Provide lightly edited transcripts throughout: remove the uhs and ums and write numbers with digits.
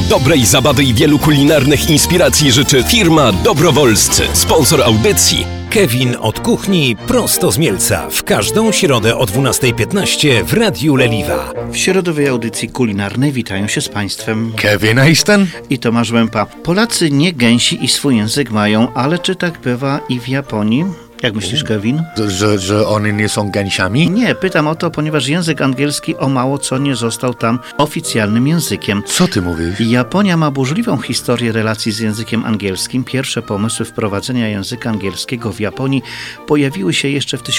Dobrej zabawy i wielu kulinarnych inspiracji życzy firma Dobrowolscy. Sponsor audycji Kevin od kuchni prosto z Mielca. W każdą środę o 12:15 w Radiu Leliwa. W środowej audycji kulinarnej witają się z Państwem Kevin Easton i Tomasz Łępa. Polacy nie gęsi i swój język mają, ale czy tak bywa i w Japonii? Jak myślisz, Kevin? Że oni nie są gęsiami? Nie, pytam o to, ponieważ język angielski o mało co nie został tam oficjalnym językiem. Co ty mówisz? Japonia ma burzliwą historię relacji z językiem angielskim. Pierwsze pomysły wprowadzenia języka angielskiego w Japonii pojawiły się jeszcze w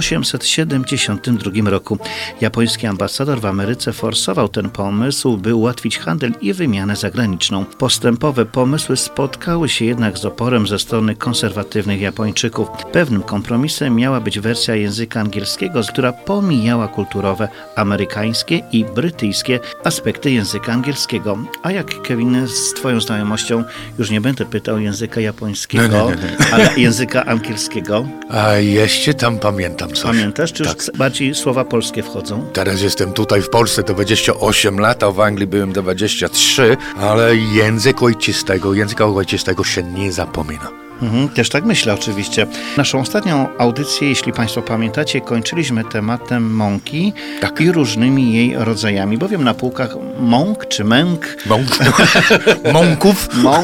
1872 roku. Japoński ambasador w Ameryce forsował ten pomysł, by ułatwić handel i wymianę zagraniczną. Postępowe pomysły spotkały się jednak z oporem ze strony konserwatywnych Japończyków. Pewnym kompromisem miała być wersja języka angielskiego, która pomijała kulturowe, amerykańskie i brytyjskie aspekty języka angielskiego. A jak, Kevin, z Twoją znajomością, już nie będę pytał języka japońskiego, nie. ale języka angielskiego. A jeszcze tam pamiętam coś. Pamiętasz, czy już Tak. bardziej słowa polskie wchodzą? Teraz jestem tutaj w Polsce 28 lat, a w Anglii byłem 23, ale języka ojczystego się nie zapomina. Też tak myślę oczywiście. Naszą ostatnią audycję, jeśli Państwo pamiętacie, kończyliśmy tematem mąki i różnymi jej rodzajami, bowiem na półkach mąk czy męk, Mąków.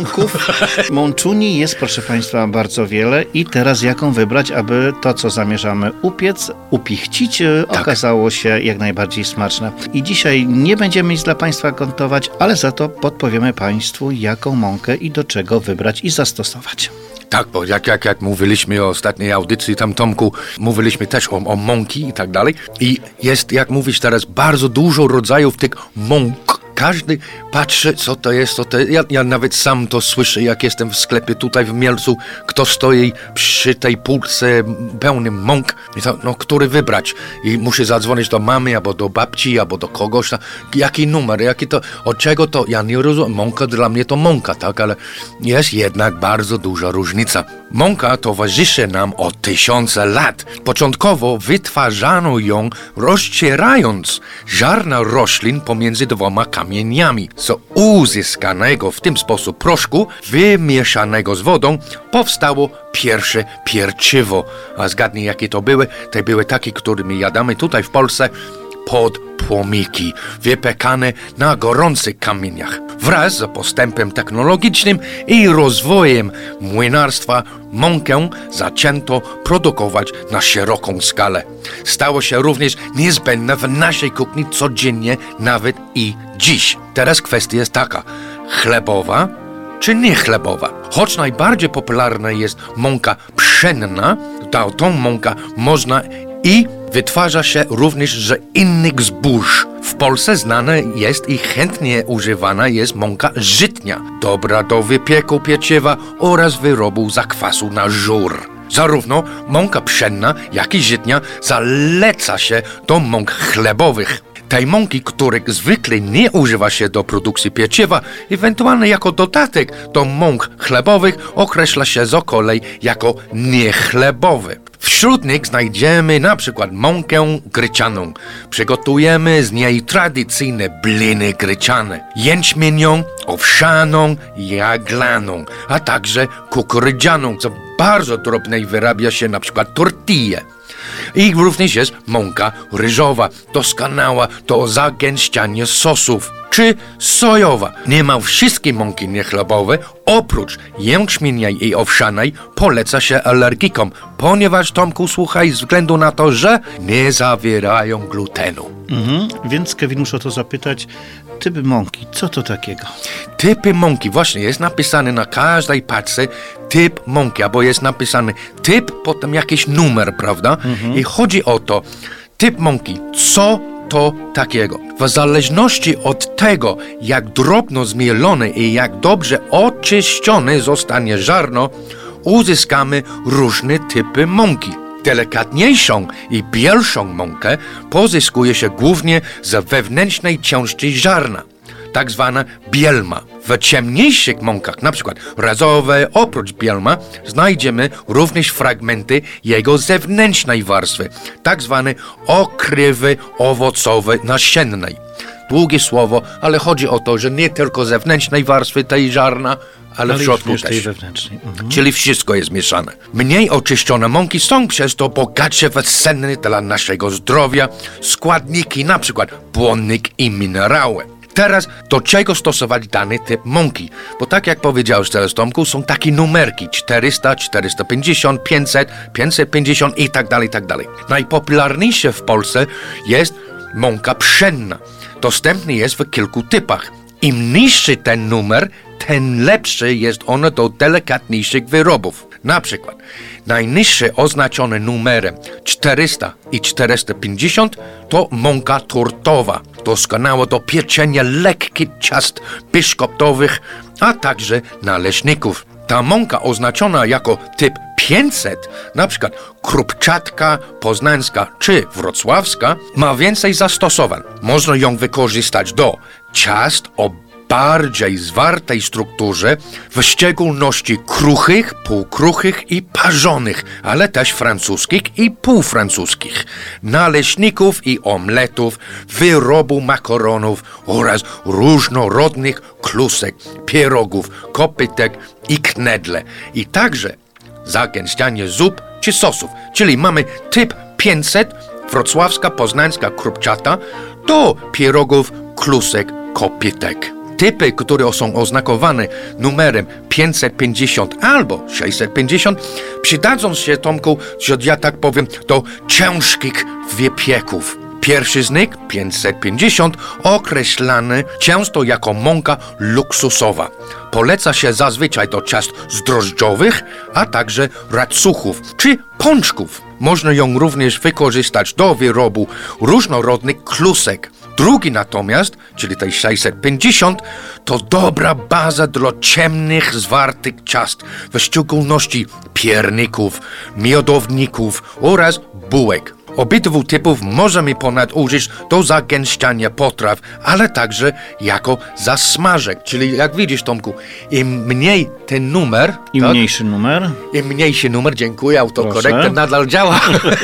mączuni jest, proszę Państwa, bardzo wiele i teraz jaką wybrać, aby to, co zamierzamy upiec, upichcić, okazało się jak najbardziej smaczne. I dzisiaj nie będziemy nic dla Państwa kontować, ale za to podpowiemy Państwu, jaką mąkę i do czego wybrać i zastosować. Tak, bo jak mówiliśmy o ostatniej audycji, tam Tomku, mówiliśmy też o mąki i tak dalej. I jest, jak mówisz teraz, bardzo dużo rodzajów tych mąk. Każdy patrzy, co to jest. Ja nawet sam to słyszę, jak jestem w sklepie tutaj w Mielcu, kto stoi przy tej półce pełnym mąk. I to, który wybrać? I muszę zadzwonić do mamy, albo do babci, albo do kogoś. Jaki numer, od czego to? Ja nie rozumiem. Mąka dla mnie to mąka, tak? Ale jest jednak bardzo duża różnica. Mąka towarzyszy nam od 1000 lat. Początkowo wytwarzano ją rozcierając ziarna roślin pomiędzy dwoma kamieniami. Z uzyskanego w tym sposób proszku, wymieszanego z wodą, powstało pierwsze pieczywo. A zgadnij, jakie to były? Te były takie, którymi jadamy tutaj w Polsce, podpłomiki, wypekane na gorących kamieniach. Wraz z postępem technologicznym i rozwojem młynarstwa mąkę zaczęto produkować na szeroką skalę. Stało się również niezbędne w naszej kuchni codziennie, nawet i dziś. Teraz kwestia jest taka, chlebowa czy niechlebowa? Choć najbardziej popularna jest mąka pszenna, tą mąkę można i wytwarza się również z innych zbóż. W Polsce znana jest i chętnie używana jest mąka żytnia, dobra do wypieku pieczywa oraz wyrobów zakwasu na żur. Zarówno mąka pszenna, jak i żytnia zaleca się do mąk chlebowych. Tej mąki, których zwykle nie używa się do produkcji pieczywa, ewentualnie jako dodatek do mąk chlebowych, określa się z kolei jako niechlebowe. Wśród nich znajdziemy na przykład mąkę gryczaną. Przygotujemy z niej tradycyjne bliny gryczane, jęczmienną, owsianą, jaglaną, a także kukurydzianą, co bardzo drobnej wyrabia się na przykład tortille. I również jest mąka ryżowa, doskonała do zagęszczania sosów, czy sojowa. Niemal wszystkie mąki niechlebowe, oprócz jęczmiennej i owsianej, poleca się alergikom, ponieważ, Tomku, słuchaj, ze względu na to, że nie zawierają glutenu. Więc, Kevin, muszę o to zapytać, typy mąki, co to takiego? Typy mąki, właśnie jest napisane na każdej paczce typ mąki, albo jest napisany typ, potem jakiś numer, prawda? I chodzi o to, typ mąki, co to takiego? W zależności od tego, jak drobno zmielone i jak dobrze oczyszczone zostanie ziarno, uzyskamy różne typy mąki. Delikatniejszą i bielszą mąkę pozyskuje się głównie z wewnętrznej części ziarna, tak zwana bielma. W ciemniejszych mąkach, na przykład ryżowe, oprócz bielma, znajdziemy również fragmenty jego zewnętrznej warstwy, tak zwane okrywy owocowe nasiennej. długie słowo, ale chodzi o to, że nie tylko zewnętrznej warstwy tej ziarna, ale w środku również tej też. wewnętrznej. Czyli wszystko jest mieszane. Mniej oczyszczone mąki są przez to bogatsze w cenne dla naszego zdrowia składniki, na przykład błonnik i minerały. Teraz do czego stosować dany typ mąki? Bo tak jak powiedziałeś teraz, Tomku, są takie numerki 400, 450, 500, 550 i tak dalej, i tak dalej. Najpopularniejsze w Polsce jest mąka pszenna. Dostępny jest w kilku typach. Im niższy ten numer, tym lepszy jest ono do delikatniejszych wyrobów. Na przykład najniższe oznaczone numerem 400 i 450 to mąka tortowa, doskonała do pieczenia lekkich ciast biszkoptowych, a także naleśników. Ta mąka oznaczona jako typ 500, na przykład krupczatka poznańska czy wrocławska, ma więcej zastosowań. Można ją wykorzystać do ciast o bardziej zwartej strukturze, w szczególności kruchych, półkruchych i parzonych, ale też francuskich i półfrancuskich, naleśników i omletów, wyrobu makaronów oraz różnorodnych klusek, pierogów, kopytek i knedle. I także zagęszczanie zup czy sosów, czyli mamy typ 500, wrocławska, poznańska krupczata, do pierogów, klusek, kopytek. Typy, które są oznakowane numerem 550 albo 650, przydadzą się, Tomku, że ja tak powiem, do ciężkich wypieków. Pierwszy z nich, 550, określany często jako mąka luksusowa. Poleca się zazwyczaj do ciast zdrożdżowych, a także racuchów czy pączków. Można ją również wykorzystać do wyrobu różnorodnych klusek. Drugi natomiast, czyli tej 650, to dobra baza dla ciemnych, zwartych ciast, w szczególności pierników, miodowników oraz bułek. Obydwu typów możemy ponad użyć do zagęszczania potraw, ale także jako zasmażek. Czyli jak widzisz, Tomku, im mniej ten numer... Im tak? mniejszy numer. Im mniejszy numer, dziękuję, autokorektor nadal działa.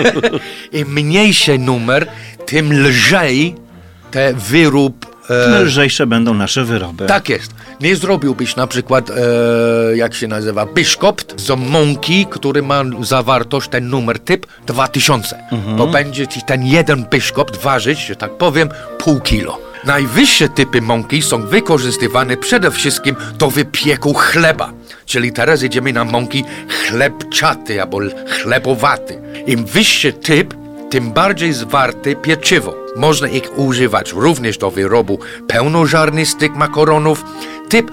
Im mniejszy numer, tym lżej te wyrób... Tym lżejsze będą nasze wyroby. Tak jest. Nie zrobiłbyś na przykład, jak się nazywa, biszkopt z mąki, który ma zawartość, ten numer typ 2000. Bo będzie ci ten jeden biszkopt ważyć, że tak powiem, pół kilo. Najwyższe typy mąki są wykorzystywane przede wszystkim do wypieku chleba. Czyli teraz idziemy na mąki chlebczaty albo chlebowaty. Im wyższy typ, tym bardziej zwarte pieczywo. Można ich używać również do wyrobu pełnoziarnistych makaronów. Typ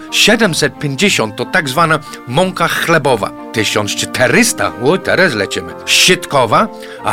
750 to tak zwana mąka chlebowa. 1400, teraz lecimy, szczytkowa, a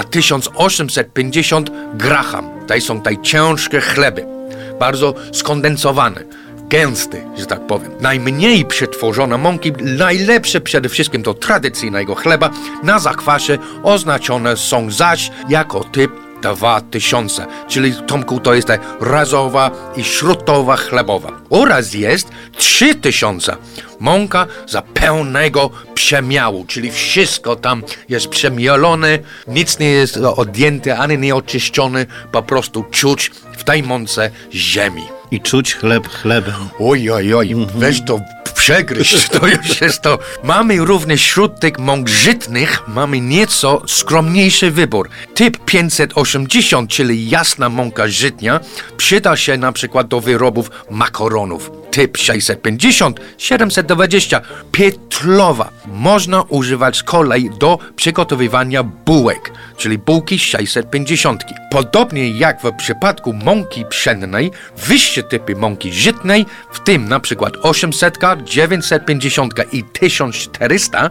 1850 graham. To są te ciężkie chleby, bardzo skondensowane, gęsty, że tak powiem. Najmniej przetworzone mąki, najlepsze przede wszystkim do tradycyjnego chleba, na zakwasie oznaczone są zaś jako typ 2000, czyli, Tomku, to jest ta razowa i śrutowa chlebowa. Oraz jest 3000, mąka za pełnego przemiału, czyli wszystko tam jest przemielone, nic nie jest odjęte, ani nie oczyszczone, po prostu czuć w tej mące ziemi. I czuć chleb chlebem. Oj, weź to przegryźć, to już jest to. Mamy również wśród tych mąk żytnych, mamy nieco skromniejszy wybór. Typ 580, czyli jasna mąka żytnia, przyda się na przykład do wyrobów makaronów. Typ 650, 720, pietlowa. Można używać z kolei do przygotowywania bułek, czyli bułki 650. Podobnie jak w przypadku mąki pszennej, wyższe typy mąki żytnej, w tym na przykład 800, 950 i 1400,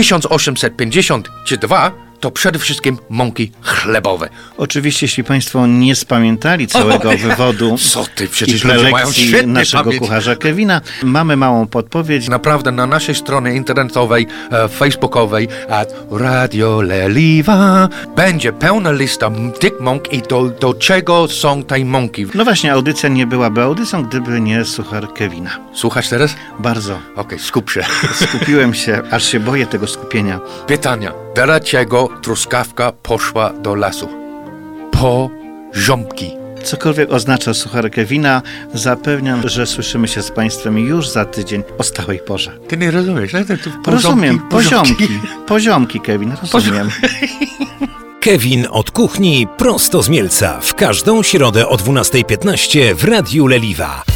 1850 czy 2, to przede wszystkim mąki chlebowe. Oczywiście, jeśli Państwo nie spamiętali całego wywodu Co ty, i przecież ludzie mają prelekcji świetnie naszego pamięć. kucharza Kevina, mamy małą podpowiedź. Naprawdę na naszej stronie internetowej, facebookowej Radio Leliwa będzie pełna lista tych mąk i do czego są te mąki. No właśnie, audycja nie byłaby audycją, gdyby nie suchar Kevina. Słuchasz teraz? Bardzo. Okej, skup się. Skupiłem się, aż się boję tego skupienia. Pytania. Dlaczego truskawka poszła do lasu? Po ząbki. Cokolwiek oznacza suchar Kevina, zapewniam, że słyszymy się z Państwem już za tydzień o stałej porze. Ty nie rozumiesz, nie? Rozumiem, poziomki, Kevin, rozumiem. Kevin od kuchni prosto z Mielca w każdą środę o 12:15 w Radiu Leliwa.